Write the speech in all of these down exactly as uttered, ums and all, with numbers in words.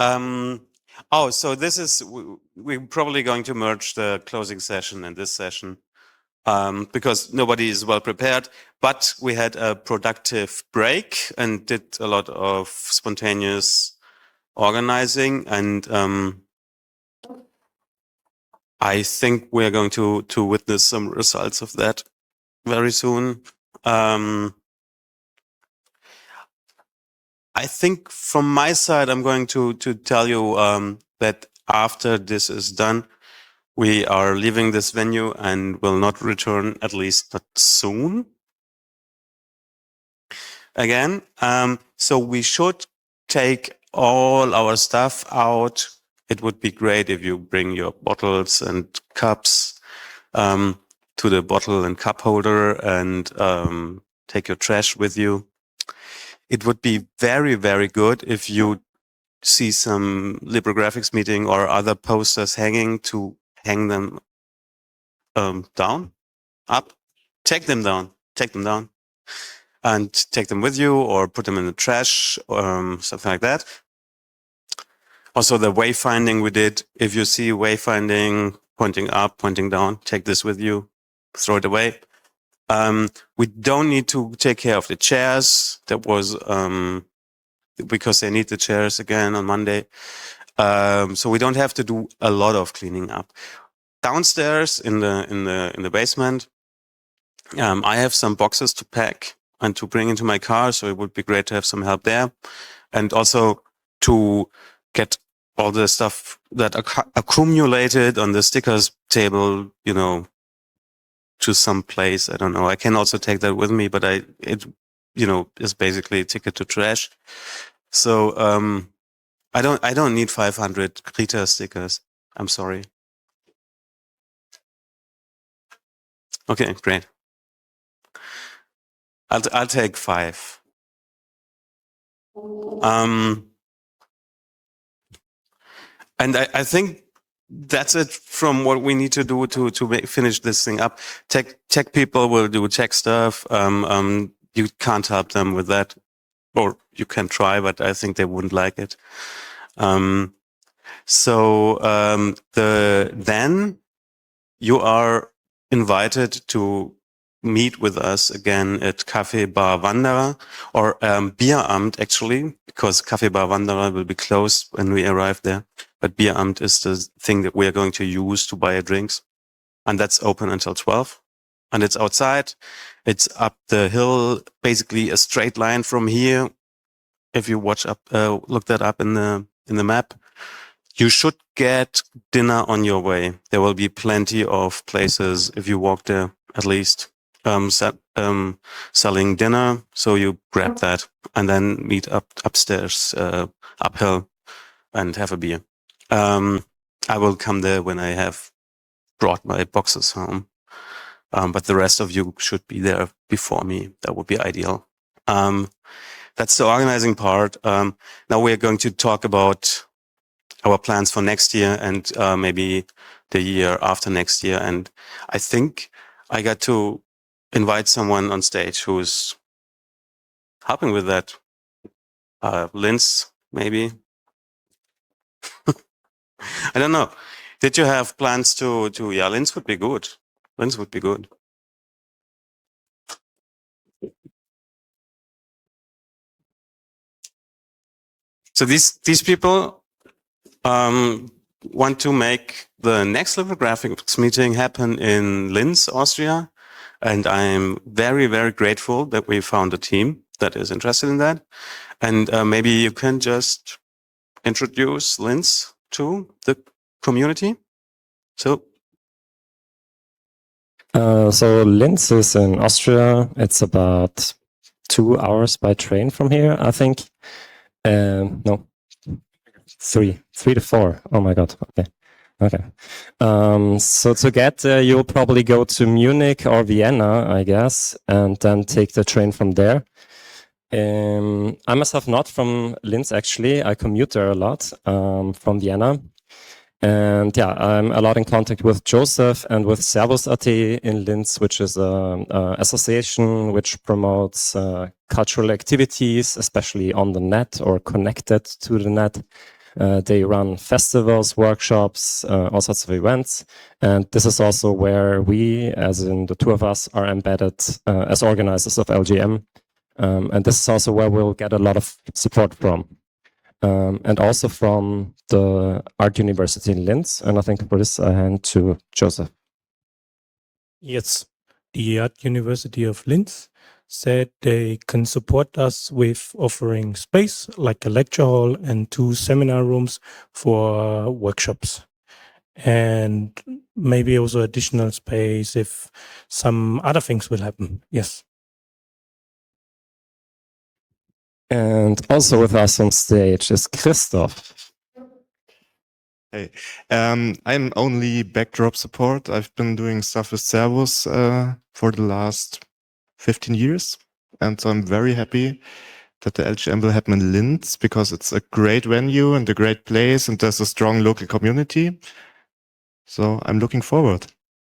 Um, oh, so this is, we- we're probably going to merge the closing session and this session um, because nobody is well prepared, but we had a productive break and did a lot of spontaneous organizing, and um, I think we're going to, to witness some results of that very soon. Um, I think from my side, I'm going to, to tell you um, that after this is done, we are leaving this venue and will not return, at least not soon. Again, um, so we should take all our stuff out. It would be great if you bring your bottles and cups um, to the bottle and cup holder and um, take your trash with you. It would be very, very good if you see some Librographics meeting or other posters hanging to hang them um, down, up, take them down, take them down, and take them with you or put them in the trash or um, something like that. Also, the wayfinding we did, if you see wayfinding pointing up, pointing down, take this with you, throw it away. Um, we don't need to take care of the chairs. That was um, because they need the chairs again on Monday. Um, so we don't have to do a lot of cleaning up. Downstairs in the in the in the basement, um, I have some boxes to pack and to bring into my car. So it would be great to have some help there, and also to get all the stuff that acc accumulated on the stickers table, you know, to some place. I don't know. I can also take that with me, but I it you know is basically a ticket to trash. So um, I don't I don't need five hundred Krita stickers. I'm sorry. Okay, great. I'll I'll take five. Um, and I, I think that's it from what we need to do to to make, finish this thing up. Tech tech people will do tech stuff. Um, um, you can't help them with that, or you can try, but I think they wouldn't like it. Um, so um, the then you are invited to meet with us again at Café Bar Wanderer, or um, Bieramt actually, because Café Bar Wanderer will be closed when we arrive there. But Bieramt is the thing that we are going to use to buy drinks. And that's open until twelve. And it's outside. It's up the hill, basically a straight line from here. If you watch up, uh, look that up in the in the map. You should get dinner on your way. There will be plenty of places if you walk there, at least, um, set, um, selling dinner. So you grab that and then meet up upstairs, uh, uphill, and have a beer. Um, I will come there when I have brought my boxes home. Um, but the rest of you should be there before me. That would be ideal. Um, that's the organizing part. Um, now we're going to talk about our plans for next year and uh, maybe the year after next year. And I think I got to invite someone on stage who's helping with that. Uh, Linz, maybe. I don't know. Did you have plans to, to, yeah, Linz would be good. Linz would be good. So these, these people, um, want to make the next Librographics meeting happen in Linz, Austria. And I'm very, very grateful that we found a team that is interested in that. And uh, maybe you can just introduce Linz to the community. So, uh, so Linz is in Austria. It's about two hours by train from here, I think. Um, no, three, three to four. Oh my God. Okay. Okay. Um, so to get there, you'll probably go to Munich or Vienna, I guess, and then take the train from there. Um, I myself not from Linz, actually. I commute there a lot um, from Vienna. And yeah, I'm a lot in contact with Joseph and with Servus dot at in Linz, which is an association which promotes uh, cultural activities, especially on the net or connected to the net. Uh, they run festivals, workshops, uh, all sorts of events. And this is also where we, as in the two of us, are embedded uh, as organizers of L G M. Um, and this is also where we'll get a lot of support from. Um, and also from the Art University in Linz. And I think for this, I hand to Joseph. Yes, the Art University of Linz said they can support us with offering space like a lecture hall and two seminar rooms for workshops. And maybe also additional space if some other things will happen. Yes. And also with us on stage is Christoph. Hey, um, I'm only backdrop support. I've been doing stuff with Servus uh, for the last fifteen years. And so I'm very happy that the L G M will happen in Linz because it's a great venue and a great place and there's a strong local community. So I'm looking forward.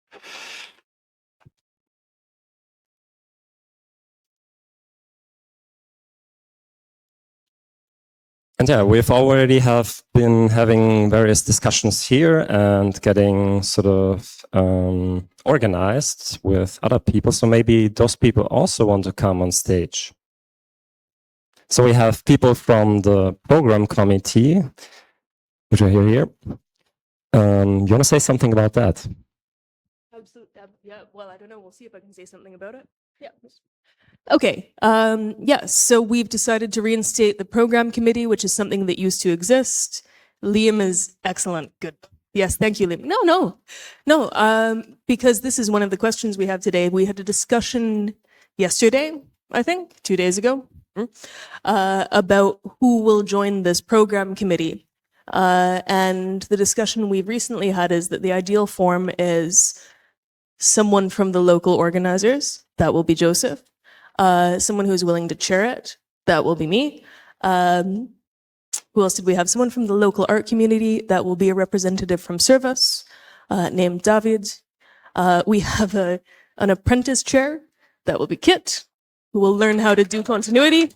And yeah, we've already have been having various discussions here and getting sort of um, organized with other people. So maybe those people also want to come on stage. So we have people from the program committee, which are here. here. Um, you want to say something about that? Absolutely. Yeah. Well, I don't know. We'll see if I can say something about it. Yeah. Okay. Um, yeah. So we've decided to reinstate the program committee, which is something that used to exist. Liam is excellent. Good. Yes. Thank you, Liam. No, no, no. Um, because this is one of the questions we have today. We had a discussion yesterday, I think, two days ago, uh, about who will join this program committee. Uh, and the discussion we've recently had is that the ideal form is someone from the local organizers, that will be Joseph, uh, someone who's willing to chair it, that will be me. Um, who else did we have? Someone from the local art community, that will be a representative from Servus, uh, named David. Uh, we have a, an apprentice chair, that will be Kit, who will learn how to do continuity.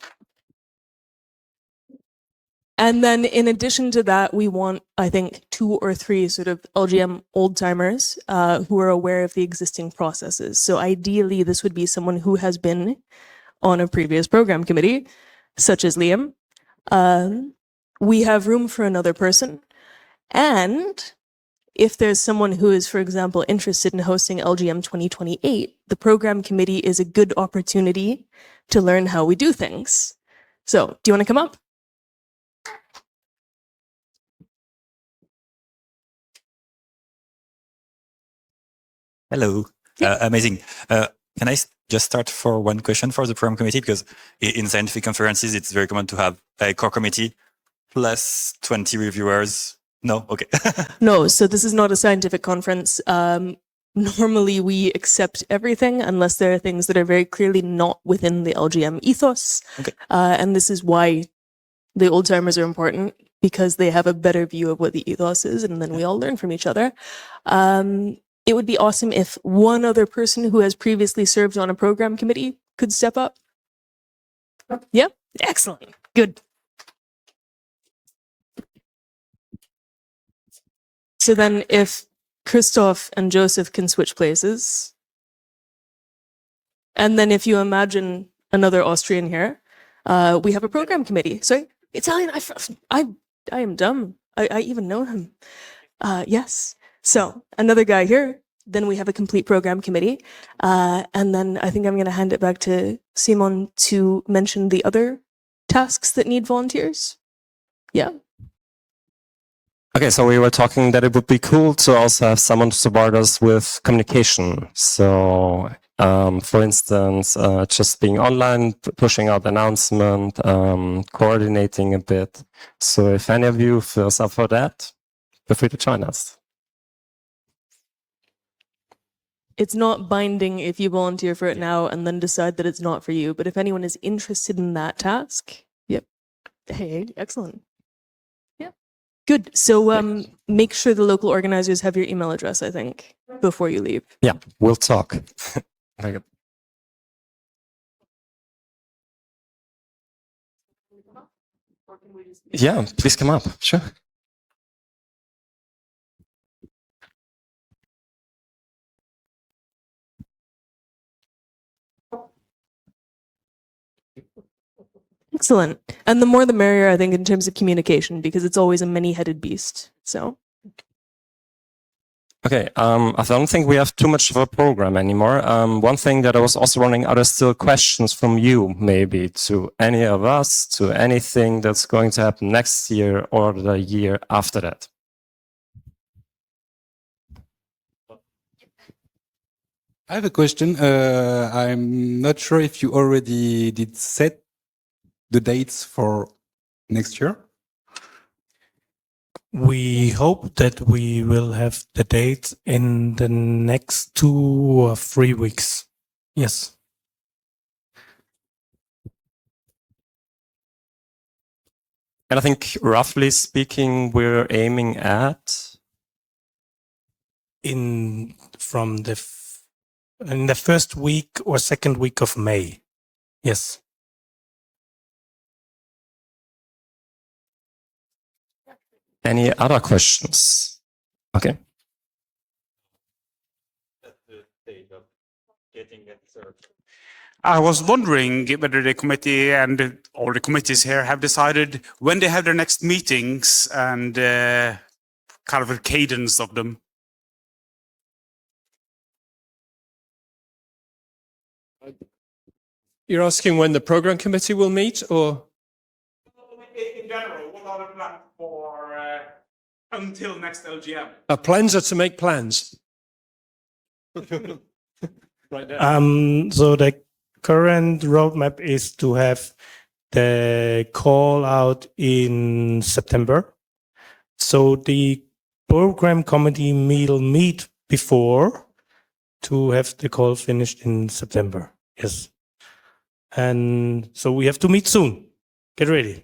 And then in addition to that, we want, I think, two or three sort of L G M old-timers uh, who are aware of the existing processes. So ideally, this would be someone who has been on a previous program committee, such as Liam. Um, we have room for another person. And if there's someone who is, for example, interested in hosting L G M twenty twenty-eight, the program committee is a good opportunity to learn how we do things. So do you want to come up? Hello. Uh, amazing. Uh, can I s- just start for one question for the program committee? Because i- in scientific conferences, it's very common to have a core committee plus twenty reviewers. No? Okay. No, so this is not a scientific conference. Um, normally we accept everything unless there are things that are very clearly not within the L G M ethos. Okay. Uh, and this is why the old timers are important, because they have a better view of what the ethos is, and then we all learn from each other. Um, it would be awesome if one other person who has previously served on a program committee could step up. Yeah, excellent. Good. So then if Christoph and Joseph can switch places, and then if you imagine another Austrian here, uh, we have a program committee. Sorry, Italian, I, I, I am dumb. I, I even know him. Uh, yes. So another guy here, then we have a complete program committee. Uh, and then I think I'm going to hand it back to Simon to mention the other tasks that need volunteers. Yeah. Okay, so we were talking that it would be cool to also have someone to support us with communication. So, um, for instance, uh, just being online, p- pushing out announcement, um, coordinating a bit. So if any of you feels up for that, feel free to join us. It's not binding if you volunteer for it now and then decide that it's not for you. But if anyone is interested in that task, yep. Hey, excellent. Yeah. Good. So um, make sure the local organizers have your email address, I think, before you leave. Yeah, we'll talk. Very good. Yeah, please come up. Sure. Excellent. And the more the merrier, I think, in terms of communication, because it's always a many-headed beast. So, Okay, um, I don't think we have too much of a program anymore. Um, one thing that I was also wondering, are there still questions from you, maybe, to any of us, to anything that's going to happen next year or the year after that? I have a question. Uh, I'm not sure if you already did set the dates for next year. We hope that we will have the date in the next two or three weeks. Yes. And I think, roughly speaking, we're aiming at In from the f- in the first week or second week of May. Yes. any other questions. Okay. I was wondering whether the committee and all the committees here have decided when they have their next meetings and uh, kind of a cadence of them. You're asking when the program committee will meet, or? In general, what are the plans for uh, until next L G M? Our plans are to make plans. Right now. Um, so the current roadmap is to have the call out in September. So the program committee will meet before to have the call finished in September. Yes. And so we have to meet soon. Get ready.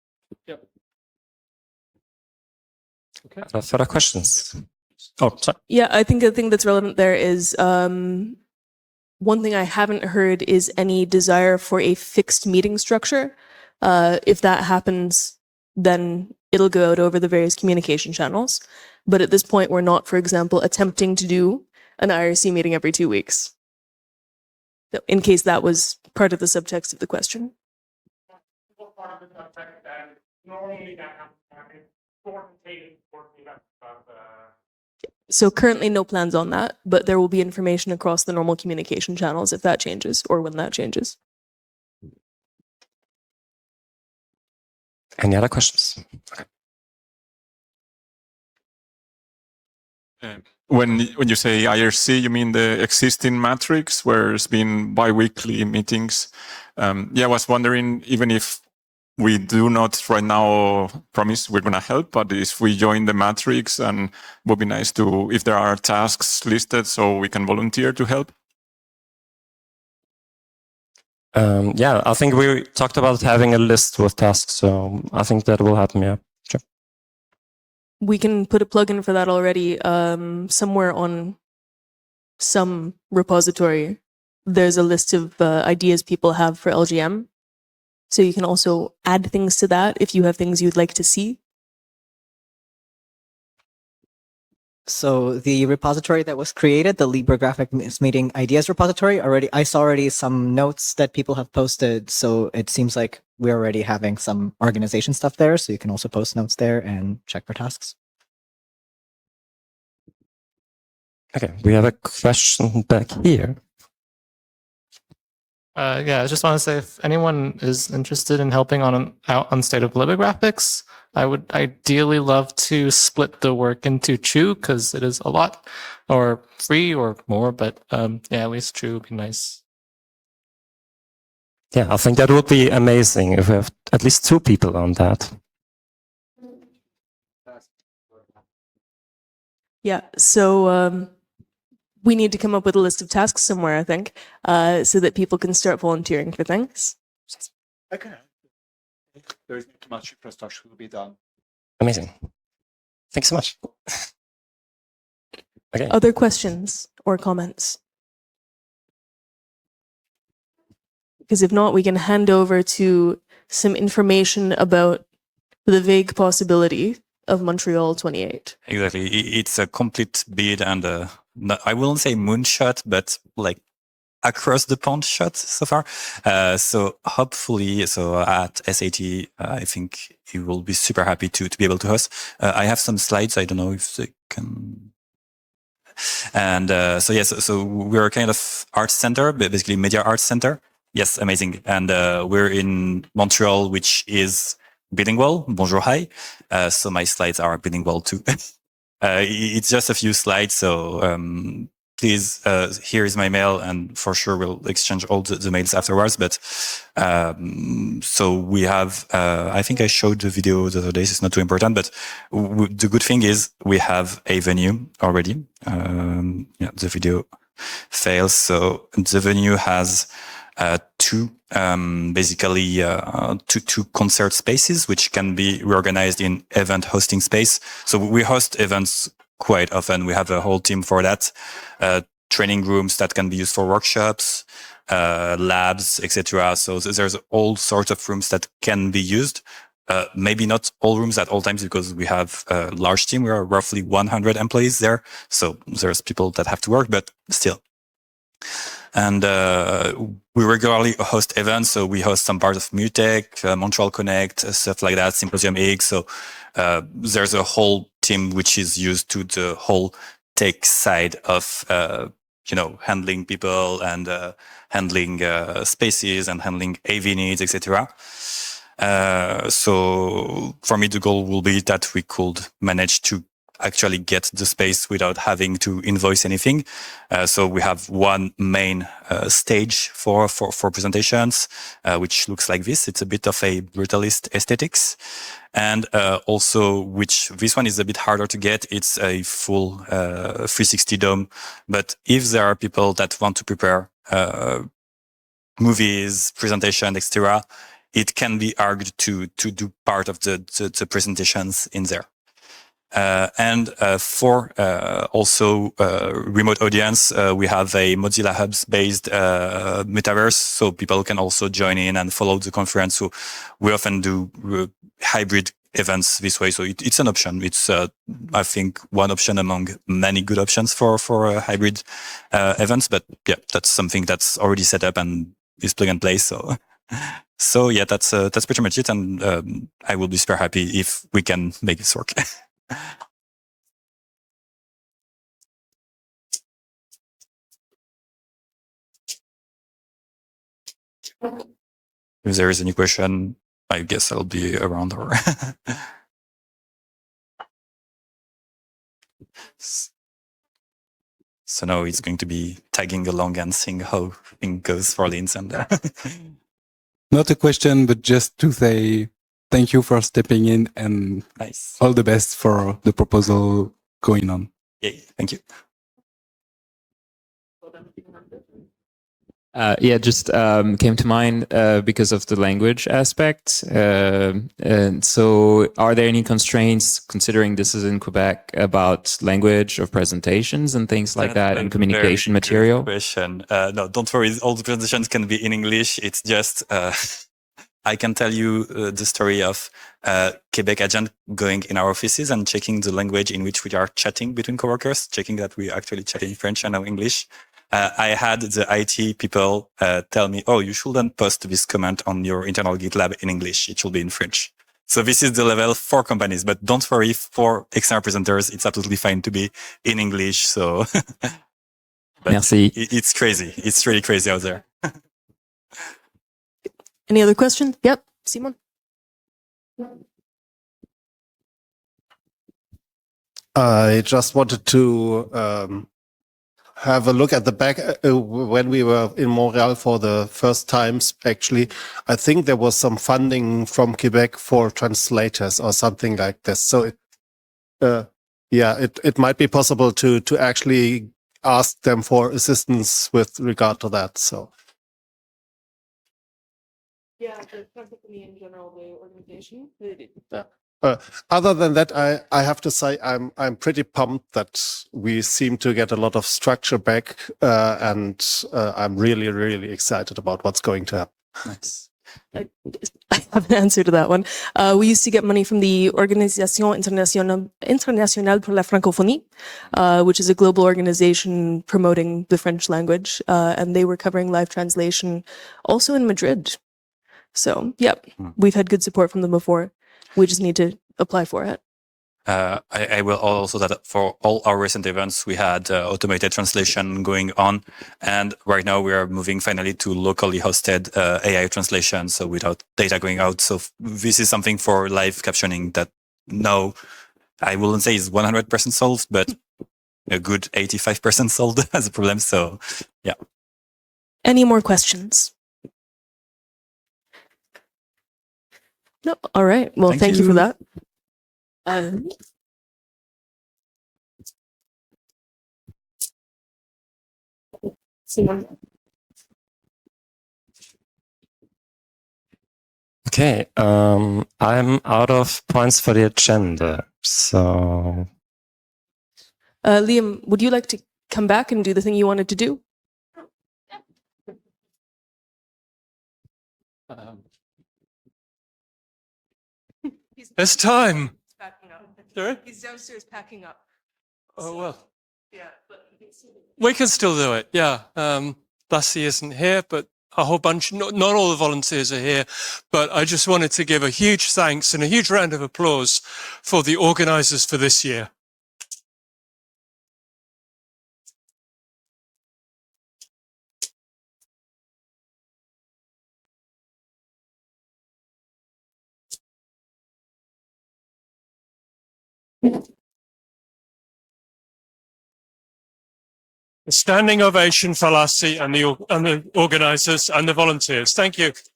Are there further questions? Oh, sorry. yeah, I think the thing that's relevant there is um, one thing I haven't heard is any desire for a fixed meeting structure. Uh, if that happens, then it'll go out over the various communication channels. But at this point, we're not, for example, attempting to do an I R C meeting every two weeks. So in case that was part of the subtext of the question. So currently no plans on that, but there will be information across the normal communication channels if that changes or when that changes. Any other questions? Uh, When when you say I R C, you mean the existing matrix where there's been bi-weekly meetings? Um, yeah, I was wondering, even if we do not right now promise we're going to help, but if we join the matrix, and would be nice to, if there are tasks listed, so we can volunteer to help. Um, yeah, I think we talked about having a list with tasks, so I think that will happen, yeah. Sure. We can put a plug-in for that already um, somewhere on some repository. There's a list of uh, ideas people have for L G M. So you can also add things to that if you have things you'd like to see. So the repository that was created, the LibreGraphic Meeting Ideas repository, already I saw already some notes that people have posted. So it seems like we're already having some organization stuff there. So you can also post notes there and check for tasks. Okay, we have a question back here. Uh, yeah, I just want to say if anyone is interested in helping on an, out on State of LibreGraphics, I would ideally love to split the work into two because it is a lot, or three or more. But um, yeah, at least two would be nice. Yeah, I think that would be amazing if we have at least two people on that. Yeah, so um, we need to come up with a list of tasks somewhere, I think, uh, so that people can start volunteering for things. Okay. There is not much infrastructure to be done. Amazing. Thanks so much. Okay. Other questions or comments? Because if not, we can hand over to some information about the vague possibility of Montreal twenty-eight. Exactly. I- It's a complete bid and uh, no- I wouldn't say moonshot, but like across the pond shot so far. Uh, so hopefully, so at S A T, uh, I think he will be super happy to, to be able to host. Uh, I have some slides. I don't know if they can. And uh, so yes, so we're a kind of art center, but basically media arts center. Yes, amazing. And uh, we're in Montreal, which is bilingual. Bonjour, hi. Uh, so my slides are bilingual too. uh, it's just a few slides. So um, please, uh, here is my mail, and for sure we'll exchange all the, the mails afterwards. But um, so we have, uh, I think I showed the video the other day. So it's not too important, but w- the good thing is we have a venue already. Um, yeah, the video fails. So the venue has uh, two, um, basically, uh, two, two concert spaces, which can be reorganized in event hosting space. So we host events quite often. We have a whole team for that, uh, training rooms that can be used for workshops, uh, labs, et cetera. So there's all sorts of rooms that can be used. Uh, maybe not all rooms at all times because we have a large team. We are roughly one hundred employees there. So there's people that have to work, but still. And uh, we regularly host events. So we host some part of MUTEC, uh, Montreal Connect, uh, stuff like that, Symposium X. So uh, there's a whole team which is used to the whole tech side of, uh, you know, handling people and uh, handling uh, spaces and handling A V needs, et cetera. Uh, so for me, the goal will be that we could manage to actually get the space without having to invoice anything. Uh, so we have one main uh, stage for, for, for presentations, uh, which looks like this. It's a bit of a brutalist aesthetics. And uh, also, which this one is a bit harder to get. It's a full uh, three sixty dome. But if there are people that want to prepare uh, movies, presentation, et cetera, it can be argued to to do part of the, the, the presentations in there. Uh, and uh, for uh, also uh, remote audience, uh, we have a Mozilla Hubs based uh, metaverse, so people can also join in and follow the conference. So we often do uh, hybrid events this way. So it, it's an option. It's uh, I think one option among many good options for for uh, hybrid uh, events. But yeah, that's something that's already set up and is plug and play. So. So yeah, that's uh, that's pretty much it, and um, I will be super happy if we can make this work. If there is any question, I guess I'll be around. Or so now it's going to be tagging along and seeing how things goes for Linz and. Uh, Not a question, but just to say thank you for stepping in and nice. All the best for the proposal going on. Yay, thank you. Uh, yeah, just um, came to mind uh, because of the language aspect. Uh, and so, are there any constraints, considering this is in Quebec, about language of presentations and things like That's that, a and communication very good material? Question. Uh, no, don't worry. All the presentations can be in English. It's just uh, I can tell you uh, the story of uh, Quebec agent going in our offices and checking the language in which we are chatting between coworkers, checking that we actually chat in French and not English. Uh, I had the I T people uh, tell me, oh, you shouldn't post this comment on your internal GitLab in English. It should be in French. So this is the level for companies, but don't worry, for external presenters, it's absolutely fine to be in English. So Merci. It, it's crazy. It's really crazy out there. Any other questions? Yep, Simon. I just wanted to um, have a look at the back uh, when we were in Montreal for the first times. Actually, I think there was some funding from Quebec for translators or something like this. So, it, uh, yeah, it it might be possible to to actually ask them for assistance with regard to that. So. Yeah, the company in general, the organization. Yeah. Uh, other than that, I, I have to say I'm I'm pretty pumped that we seem to get a lot of structure back, uh, and uh, I'm really really excited about what's going to happen. Nice. Uh, I have an answer to that one. Uh, we used to get money from the Organisation Internationale, Internationale pour la Francophonie, uh, which is a global organization promoting the French language, uh, and they were covering live translation also in Madrid. So, yeah, we've had good support from them before. We just need to apply for it. Uh, I, I will also that for all our recent events, we had uh, automated translation going on. And right now we are moving finally to locally hosted uh, A I translation. So without data going out. So f- this is something for live captioning that now I wouldn't say is one hundred percent solved, but a good eighty-five percent solved as a problem. So yeah. Any more questions? No. All right. Well, thank, Thank you. you. for that. Um, Okay, um, I'm out of points for the agenda, so uh, Liam, would you like to come back and do the thing you wanted to do? It's time. Packing up. Sorry? He's downstairs packing up. Oh, well. Yeah, but We can still do it, yeah. Um, Lassie isn't here, but a whole bunch, not, not all the volunteers are here, but I just wanted to give a huge thanks and a huge round of applause for the organizers for this year. A standing ovation for Lassie and the, and the organizers and the volunteers. Thank you.